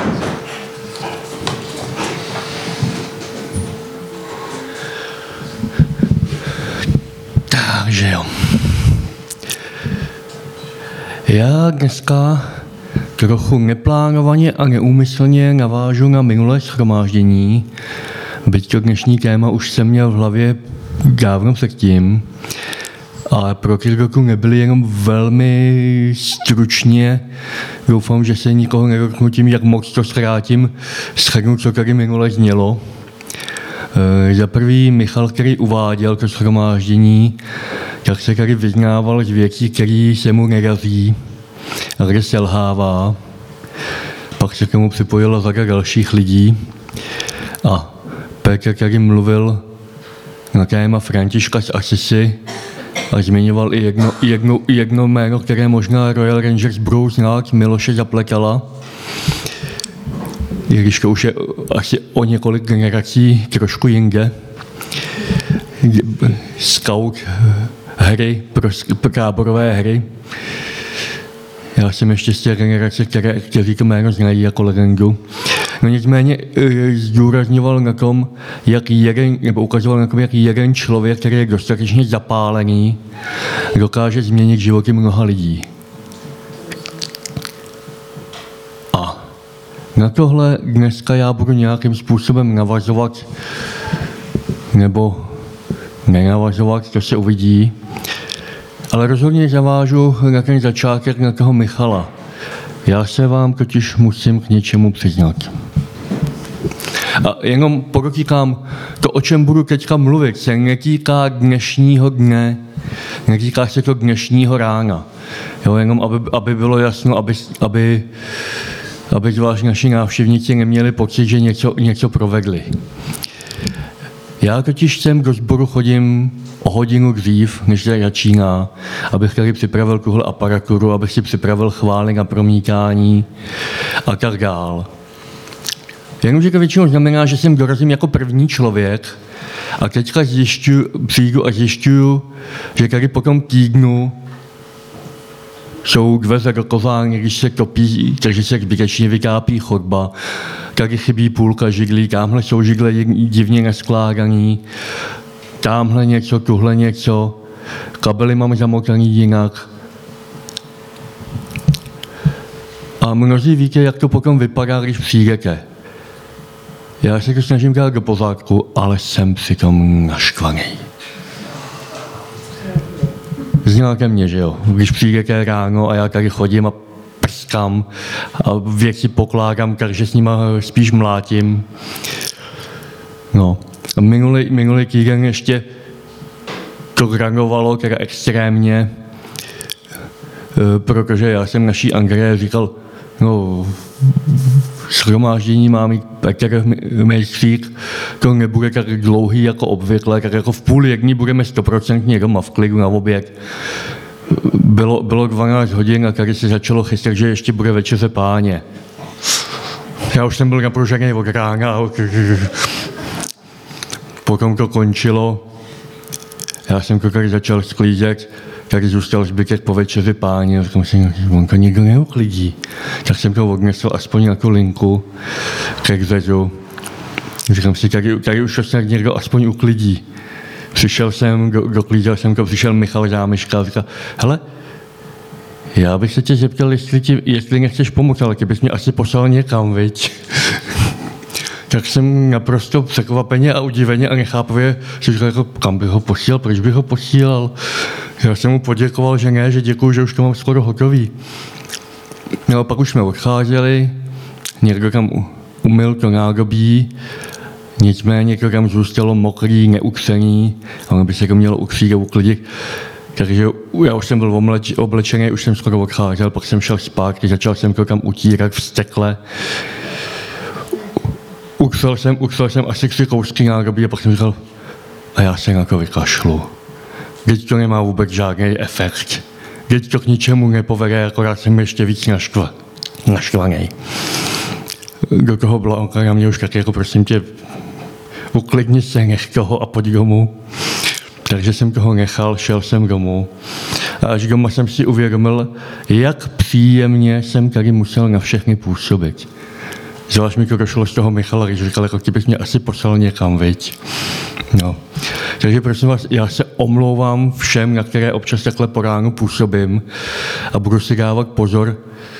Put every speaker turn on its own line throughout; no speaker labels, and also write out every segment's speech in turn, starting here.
Takže jo. Já dneska trochu neplánovaně a neúmyslně navážu na minulé shromáždění, byť to dnešní téma už jsem měl v hlavě dávno předtím, ale pro Kirkoku nebyly jenom velmi stručně. Doufám, že se nikoho nedotknu tím, jak moc to zkrátím, shrnu, co tady minule znělo. Za prvý Michal, který uváděl to shromáždění, tak se tady vyznával z věcí, které se mu nedaří a kde selhává. Pak se k tomu připojila řada dalších lidí a Petr tady mluvil na téma Františka z Assisi a zmiňoval i jedno jméno, které možná Royal Rangers budou znát, Miloše Zapletala. I když to už je asi o několik generací trošku jinde. Scout hry, pro táborové hry. Já jsem ještě z té generace, kteří to jméno znají jako legendu. No nicméně zdůrazňoval na tom, ukazoval na tom, jak jeden člověk, který je dostatečně zapálený, dokáže změnit životy mnoha lidí. A na tohle dneska já budu nějakým způsobem navazovat, nebo nenavazovat, to se uvidí. Ale rozhodně zavážu na ten začátek na toho Michala. Já se vám totiž musím k něčemu přiznat. A jenom podotýkám, to, o čem budu teďka mluvit, se netýká dnešního dne, netýká se to dnešního rána. Jo, jenom aby bylo jasno, aby zvlášť naši návštěvníci neměli pocit, že něco provedli. Já totiž sem do sboru chodím o hodinu dřív, než se začíná, abych tady připravil tuhle aparaturu, abych si připravil chvály na promítání a tak dál. Jenomže to většinou znamená, že sem dorazím jako první člověk a teďka přijdu a zjišťuju, že tady po tom týdnu jsou dveře do kovárny, když se topí, takže se zbytečně vytápí chodba. Tady chybí půlka židlí, tamhle jsou židle divně naskládaný, tamhle něco, tuhle něco, kabely mám zamotaný jinak. A mnozí víte, jak to potom vypadá, když přijdete. Já se to snažím dát do pořádku, ale jsem přitom naštvaný. Znáte mě, že jo? Když přijdete ráno a já tady chodím a prskám a věci pokládám, takže s nima spíš mlátím. No. A minulý týden ještě to granovalo teda extrémně, protože já jsem naší Andreje říkal, no, shromáždění má mít Petr Mejstřík, to nebude tak dlouhý jako obvykle, tak jako v 12:30 budeme 100% doma v klidu na oběd. Bylo 12 hodin a tady se začalo chystat, že ještě bude večeře Páně. Já už jsem byl napružený od rána. Potom to končilo. Já jsem to tady začal sklízet, tady zůstal zbytek po večeři Páně. Říkám si, on to nikdo neuklidí. Tak jsem to odnesl aspoň na tu linku ke řezu. Říkám si, tady už to snad někdo aspoň uklidí. Přišel jsem, doklízel jsem to, přišel Michal Zámeška a říkal, hele, já bych se tě zeptal, jestli nechceš pomoct, ale ty bys mě asi poslal někam, viď? Tak jsem naprosto překvapeně a udiveně a nechápavě si říkal, jako, kam bych ho posílal, proč bych ho posílal. Já jsem mu poděkoval, že ne, že děkuju, že už to mám skoro hotový. No, pak už jsme odcházeli, někdo tam umyl to nádobí, nicméně to tam zůstalo mokrý, neukřený, ono by se to mělo ukřít a uklidit. Takže já už jsem byl oblečený, už jsem skoro odcházel, pak jsem šel zpátky, začal jsem to tam utírat vztekle. Ukřel jsem asi 3 kousky nádobí a pak jsem říkal, a já se na to vykašlu. Teď to nemá vůbec žádný efekt. Teď to k ničemu nepovede, akorát jsem ještě víc naštvaný. Do toho Blanka na mě už taky jako prosím tě, uklidni se, nech toho a pojď domů. Takže jsem toho nechal, šel jsem domů. A až doma jsem si uvědomil, jak příjemně jsem tady musel na všechny působit. Zvlášť mi to došlo z toho Michala, když říkal, jako ty bys mě asi poslal někam, viď. No. Takže prosím vás, já se omlouvám všem, na které občas takhle po ránu působím a budu si dávat pozor,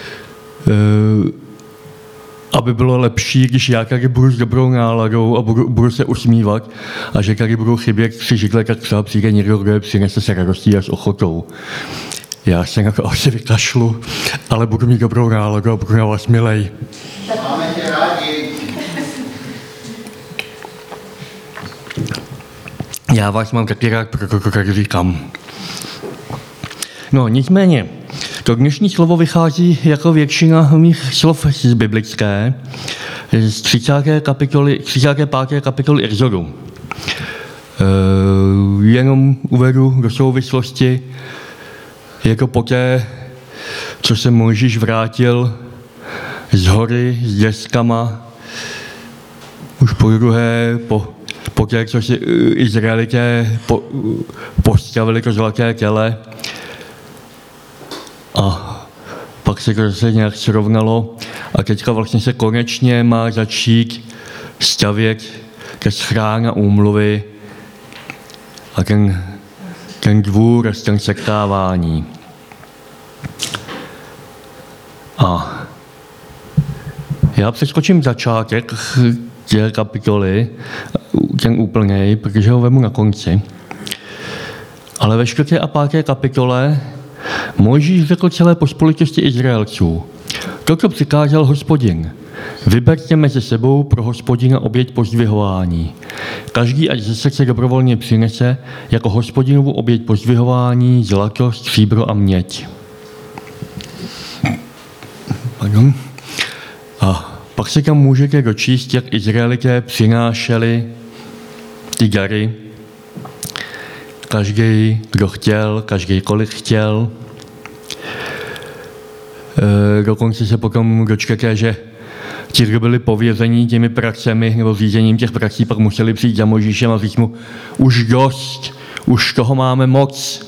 aby bylo lepší, když já tady budu s dobrou náladou a budu se usmívat a že tady budu chybět 3 židle, tak třeba přijde někdo, kdo je přinese se radostí a s ochotou. Já se na to asi vykašlu, ale budu mít dobrou náladu a budu na vás milej.
Máme tě rádi.
Já vás mám taky rád, proto tak říkám. No, nicméně, to dnešní slovo vychází jako většina mých slov z biblické, z 35. kapitoly Exodu. Jenom uvedu do souvislosti, jako poté, co se Mojžíš vrátil z hory s deskama, už podruhé, poté, co si Izraelité postavili to zlaté těle, a pak se to zase nějak srovnalo a teďka vlastně se konečně má začít stavět ke schrána úmluvy a ten dvůr a ten setkávání. A já přeskočím začátek té kapitoly, ten úplnej, protože ho vemu na konci. Ale ve 4. a 5. kapitole Mojžíš řekl celé pospolitosti Izraelců: toto přikázal Hospodin. Vyberte mezi sebou pro Hospodina oběť pozdvihování. Každý ať ze srdce dobrovolně přinese jako Hospodinovu oběť pozdvihování zlato, stříbro a měď. Pardon. A pak se tam můžete dočíst, jak Izraelité přinášeli ty dary. Každý, kdo chtěl, každý kolik chtěl. Dokonce se potom dočkete, že ti, kdo byli pověření těmi pracemi nebo řízením těch prací, pak museli přijít za Mojžíšem a říct mu: už dost, už toho máme moc.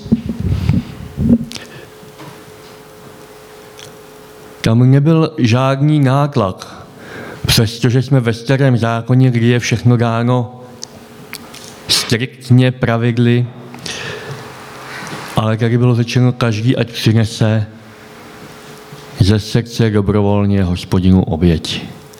Tam nebyl žádný nátlak, přestože jsme ve Starém zákoně, kdy je všechno dáno striktně pravidly, ale tady bylo řečeno, každý ať přinese ze srdce dobrovolně Hospodinu oběť.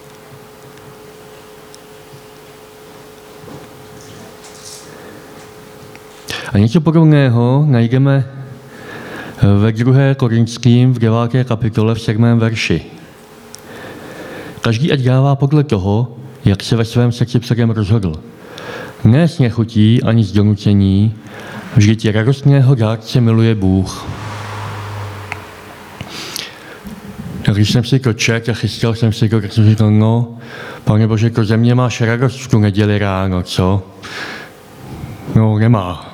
A něco podobného najdeme ve 2. Korinským v 9. kapitole v 7. verši. Každý ať dává podle toho, jak se ve svém srdci předem rozhodl. Ne s nechutí ani z donucení, vždyť radostného dárce miluje Bůh. Když jsem si to četl a chystal jsem si to, tak jsem říkal: no, Pane Bože, to ze mě máš radost v tu neděli ráno, co? No, nemá.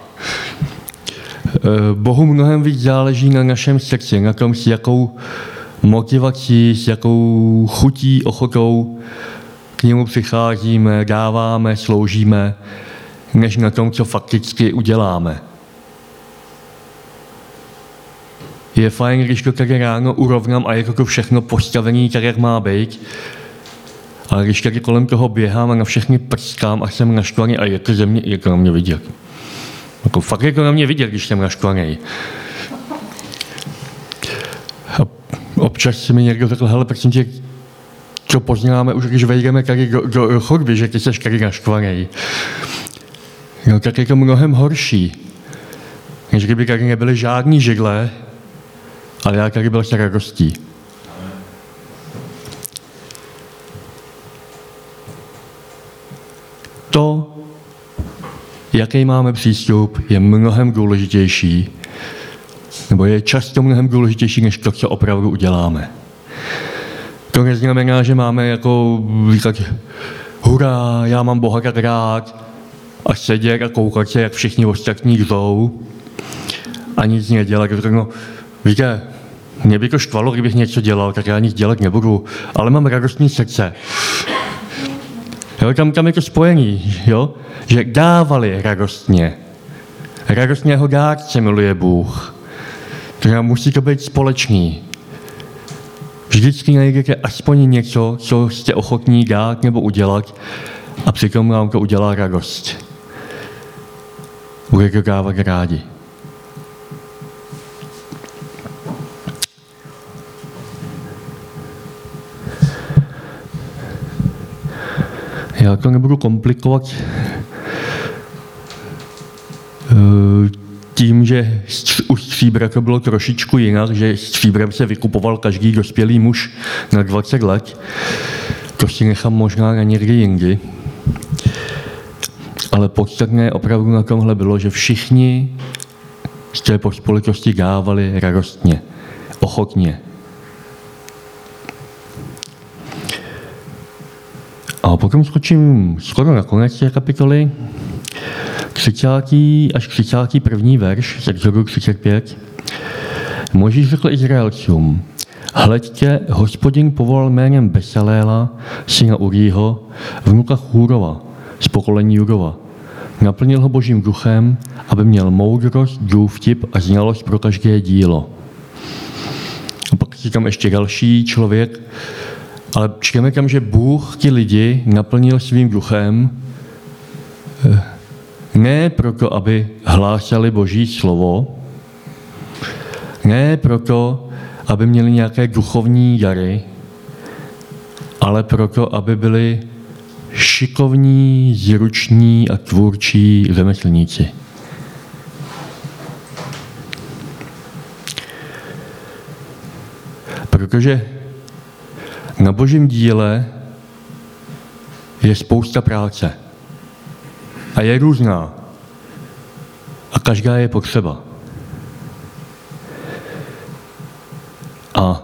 Bohu mnohem víc záleží na našem srdci, na tom, s jakou motivací, s jakou chutí, ochotou k němu přicházíme, dáváme, sloužíme, než na tom, co fakticky uděláme. Je fajn, když to tady ráno urovnám a je to všechno postavený tak, jak má být, ale když tady kolem toho běhám a na všechny prskám a jsem naštvaný a je to na mě vidět. Jako fakt je to na mě vidět, když jsem naštvaný. A občas si mi někdo řekl: hele, prosím tě, co poznáme už, když vejdeme tady do chodby, že ty seš tady naštvaný. No tak je to mnohem horší, než kdyby tady nebyly žádný židle, ale já tady byl s radostí. To, jaký máme přístup, je mnohem důležitější, nebo je často mnohem důležitější, než to, co opravdu uděláme. To neznamená, že máme jako říkat: hurá, já mám Boha tak rád, a sedět a koukat se, jak všichni ostatní jdou a nic nedělat. No, víte, mě by to štvalo, kdybych něco dělal, tak já nic dělat nebudu, ale mám radostný srdce. Jo, tam je to spojený, jo? Že dávali radostně. Radostného dárce miluje Bůh. To musí to být společný. Vždycky najdete aspoň něco, co jste ochotní dát nebo udělat a přitom vám to udělá radost. Budete to dávat rádi. Já to nebudu komplikovat tím, že u stříbra to bylo trošičku jinak, že stříbrem se vykupoval každý dospělý muž na 20 let. To si nechám možná na někdy jindy. Ale podstatné opravdu na tomhle bylo, že všichni z té pospolitosti dávali radostně, ochotně. A potom skočím skoro na konec té kapitoly, 30. až 31. verš, z Exodu 35. Mojžíš řekl Izraelcům: Hleďte, Hospodin povolal jménem Besaléla, syna Urího, vnuka Chůrova, z pokolení Judova. Naplnil ho Božím duchem, aby měl moudrost, důvtip a znalost pro každé dílo. A pak je tam ještě další člověk, ale čteme tam, že Bůh ti lidi naplnil svým duchem, ne proto, aby hlásali Boží slovo, ne proto, aby měli nějaké duchovní dary, ale proto, aby byli šikovní, zruční a tvůrčí řemeslníci. Protože na Božím díle je spousta práce. A je různá. A každá je potřeba. A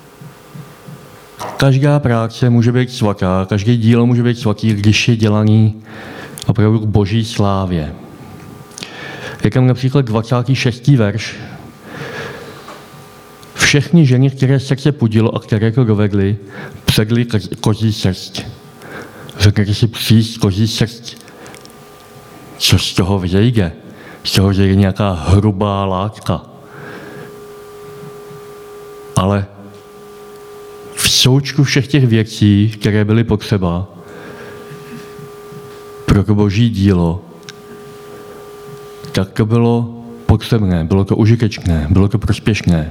každá práce může být svatá, každé dílo může být svatý, když je dělaný opravdu k Boží slávě. Je tam například 26. verš. Všechny ženy, které srdce pudilo a které to dovedly, předly kozí srst. Řeknete si příst kozí srst. Co z toho vzejde? Z toho vzejde nějaká hrubá látka. Ale v součtu všech těch věcí, které byly potřeba pro to Boží dílo, tak to bylo potřebné, bylo to užitečné, bylo to prospěšné.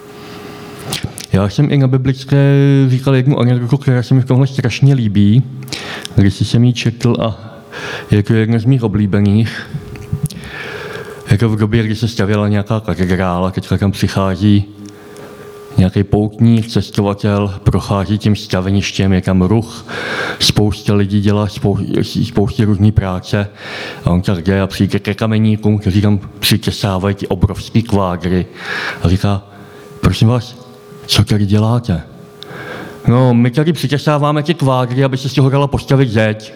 Já jsem i na biblické říkal jednu anekdotu, která se mi v tomhle strašně líbí, když jsem ji četl a je to jedna z mých oblíbených. Je to v době, kdy se stavěla nějaká katedrála, teďka tam přichází nějaký poutník, cestovatel, prochází tím staveništěm, je tam ruch, spousta lidí dělá spousty různý práce a on tak jde a přijde ke kameníkům, kteří tam přikesávají ty obrovský kvádry a říká: prosím vás, co tady děláte? No, my tady přikesáváme ty kvádry, aby se z toho dala postavit zeď.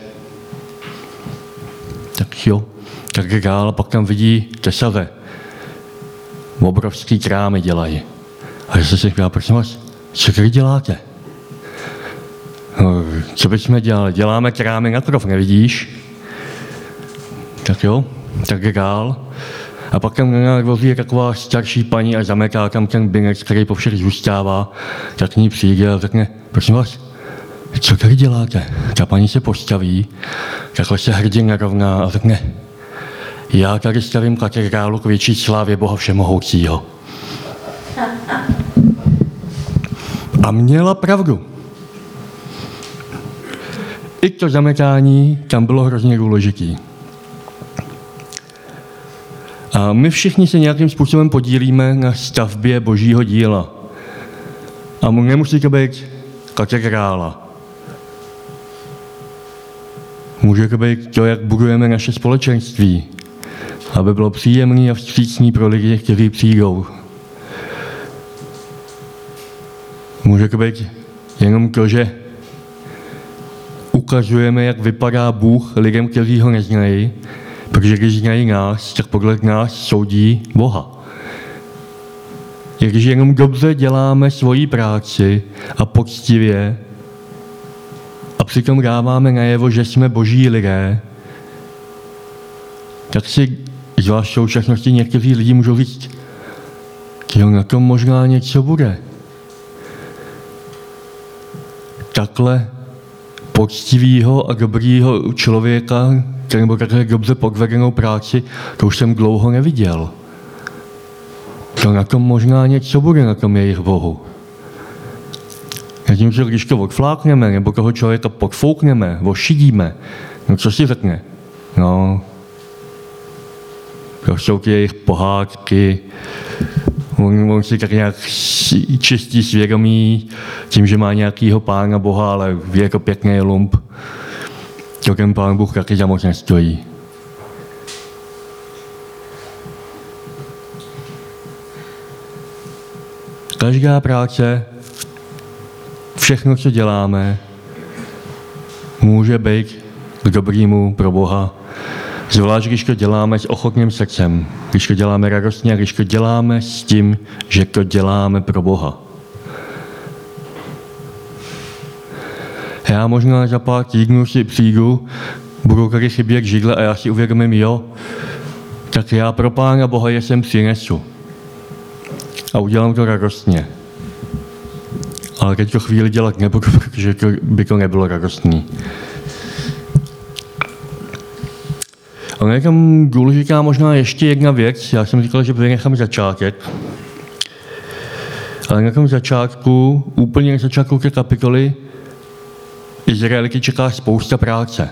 Tak jo, tak dál, pak tam vidí tesaře. Obrovský krámy dělají. A já se říká: prosím vás, co tady děláte? No, co bychom dělali? Děláme krámy na krov, nevidíš? Tak jo, tak dál. A pak tam je taková starší paní a zametá tam ten binec, který po všech zůstává, tak k ní přijde a řekne: prosím vás, co tady děláte? Ta paní se postaví, takhle se hrdě narovná a řekne: já tady stavím katedrálu k větší slávě Boha Všemohoucího. A měla pravdu. I to zametání tam bylo hrozně důležitý. A my všichni se nějakým způsobem podílíme na stavbě Božího díla. A nemusí to být katedrála. Může to být to, jak budujeme naše společenství, aby bylo příjemný a vstřícný pro lidi, kteří přijdou. Může to být jenom to, že ukazujeme, jak vypadá Bůh lidem, kteří ho neznají, protože když znají nás, tak podle nás soudí Boha. Když jenom dobře děláme svoji práci a poctivě a přitom dáváme najevo, že jsme Boží lidé, tak si zvlášť v současnosti někteří lidi můžou říct: jo, na tom možná něco bude. takhle poctivého a dobrýho člověka, nebo takhle dobře podvedenou práci, to už jsem dlouho neviděl. To na tom možná něco bude, na tom jejich Bohu. Zatímco když to odflákneme, nebo toho člověka podfoukneme, ošidíme, no co si řekne? No, to jsou ty jejich pohádky, on si tak nějak čistí svědomí tím, že má nějakýho pána Boha, ale je to pěkný lump. To ten pán Bůh taky za moc nestojí. Každá práce, všechno, co děláme, může být k dobrýmu pro Boha. Zvlášť, když to děláme s ochotným srdcem, když to děláme radostně a když to děláme s tím, že to děláme pro Boha. Já možná za pár týdnů si přijdu, budou tady chybět židle a já si uvědomím, jo, tak já pro Pána Boha je sem přinesu. A udělám to radostně. Ale teď to chvíli dělat nebudu, protože by to nebylo radostný. Ale je tam důležitá možná ještě jedna věc. Já jsem říkal, že vynechám začátek. Ale na tom začátku, úplně na začátku té kapitoly, Izraelity čeká spousta práce.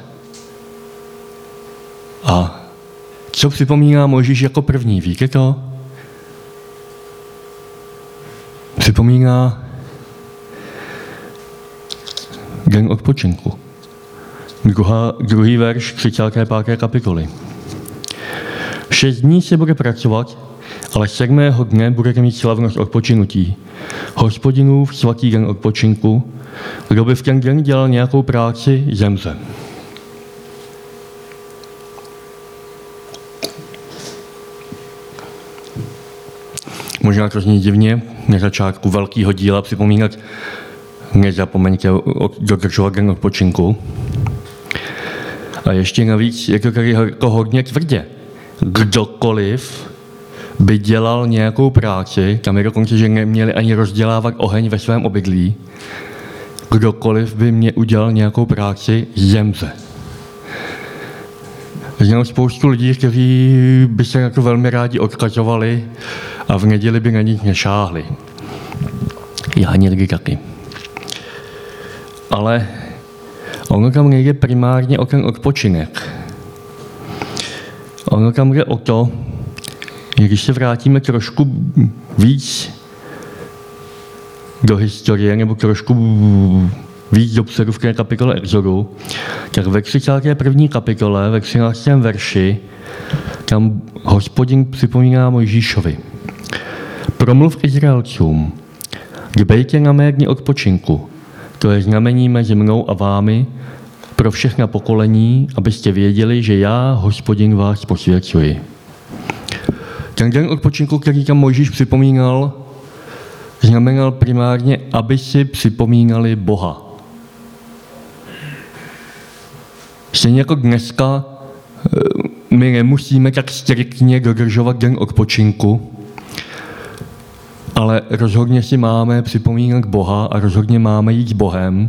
A co připomíná Mojžíš jako první, víte to? Připomíná den odpočinku. Druhý verš 35. kapitoly. 6 dní se bude pracovat, ale 7. dne budete mít slavnost odpočinutí. Hospodinův svatý den odpočinku, kdo by v ten den dělal nějakou práci, zemře. Možná to zní divně, na začátku velkého díla připomínat, nezapomeňte dodržovat den odpočinku. A ještě navíc je to tady hodně tvrdě. Kdokoliv by dělal nějakou práci, tam je dokonce, že neměli ani rozdělávat oheň ve svém obydlí, kdokoliv by mě udělal nějakou práci, zemře. Znám spoustu lidí, kteří by se na to velmi rádi odkazovali a v neděli by na nic nešáhli. Já někdy taky. Ale ono tam nejde primárně o ten odpočinek. Ono tam jde o to, že když se vrátíme trošku víc do historie, nebo trošku víc dopředu v té kapitole Exodu, tak ve 31. kapitole, ve 13. verši, tam Hospodin připomíná Mojžíšovi. Promluv Izraelcům, dbejte na mé dny odpočinku, to je znamení mezi mnou a vámi pro všechna pokolení, abyste věděli, že já, Hospodin, vás posvěcuji. Ten den odpočinku, který tam Mojžíš připomínal, znamenal primárně, aby si připomínali Boha. Stejně jako dneska my nemusíme tak striktně dodržovat den odpočinku, ale rozhodně si máme připomínat Boha a rozhodně máme jít s Bohem,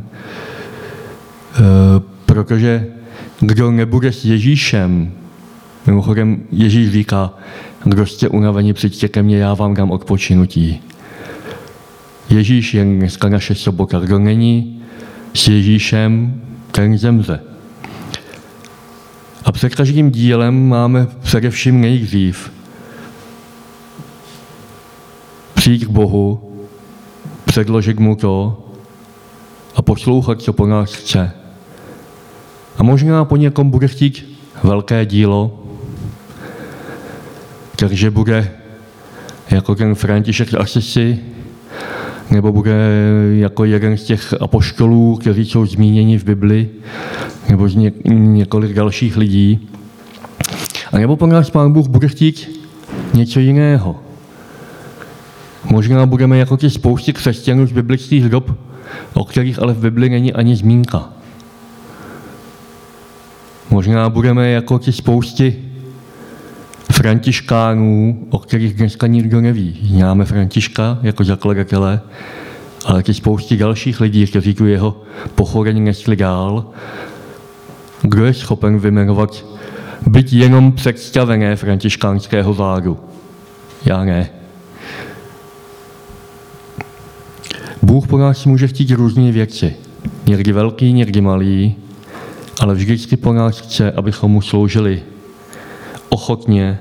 protože kdo nebude s Ježíšem, mimochodem Ježíš říká, kdo jste unaveni, přijďte ke mně, já vám dám odpočinutí. Ježíš je dneska naše sobota. Kdo není s Ježíšem, ten zemře. A před každým dílem máme především nejdřív přijít k Bohu, předložit mu to a poslouchat, co po nás chce. A možná po někom bude chtít velké dílo, takže bude jako ten František z Assisi, nebo bude jako jeden z těch apoštolů, kteří jsou zmíněni v Bibli, nebo z několik dalších lidí. A nebo po nás Pán Bůh bude chtít něco jiného. Možná budeme jako ty spousty křesťanů z biblických dob, o kterých ale v Bibli není ani zmínka. Možná budeme jako ty spousty františkánů, o kterých dneska nikdo neví. Známe Františka jako zakladatele, ale i spousty dalších lidí, kteří tu jeho pochorení nesli dál. Kdo je schopen vyjmenovat byť jenom představené františkánského zádu? Já ne. Bůh po nás může chtít různé věci. Někdy velký, někdy malý, ale vždycky po nás chce, abychom mu sloužili ochotně,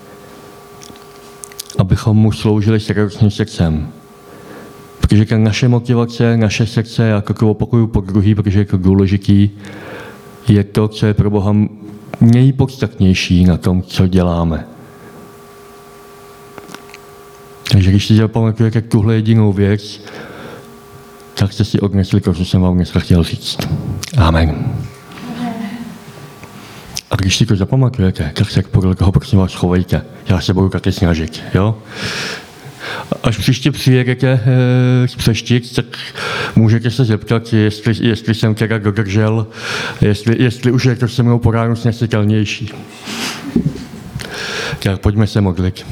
abychom mu sloužili s radostným srdcem. Protože ta naše motivace, naše srdce, jako to opakuju po druhý, protože je to důležitý, je to, co je pro Boha nejpodstatnější na tom, co děláme. Takže když si zapamatujete tuhle jedinou věc, tak jste si odnesli to, co jsem vám dneska chtěl říct. Amen. A když si to zapamatujete, tak se podle toho prosím vás chovejte. Já se budu taky snažit, jo? Až příště přijedete z Přeštic, tak můžete se zeptat, jestli jsem teda dodržel, jestli už je to se mnou po ránu snesitelnější. Tak pojďme se modlit.